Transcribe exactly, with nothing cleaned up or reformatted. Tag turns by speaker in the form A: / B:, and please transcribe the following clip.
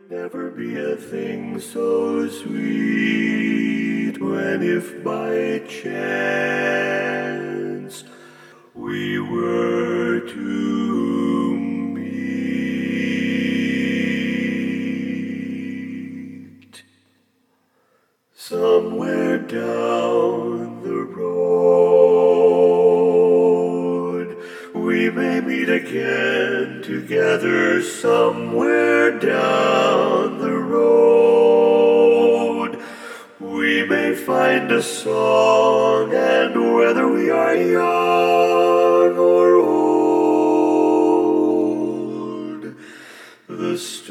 A: Never be a thing so sweet when if by chance we were to meet somewhere down the road. We may meet again together somewhere down the road. We may find a song, and whether we are young or old, the story